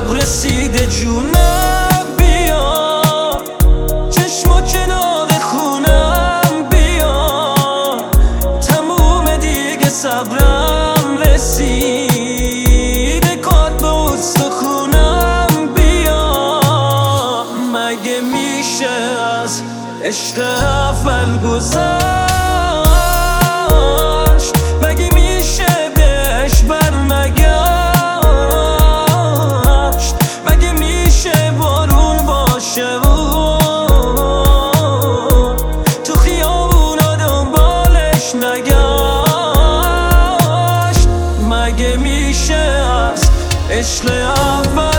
شب رسیده جونم بیا، چشم و کنار خونم بیا، تموم دیگه صبرم رسیده کار به استخونم بیا. مگه میشه از عشق اول گذشت؟ مگه میشه بهش برنگشت؟ مگه میشه بارون باشه و تو خیابونا دنبالش نگشت؟ مگه میشه از عشق اول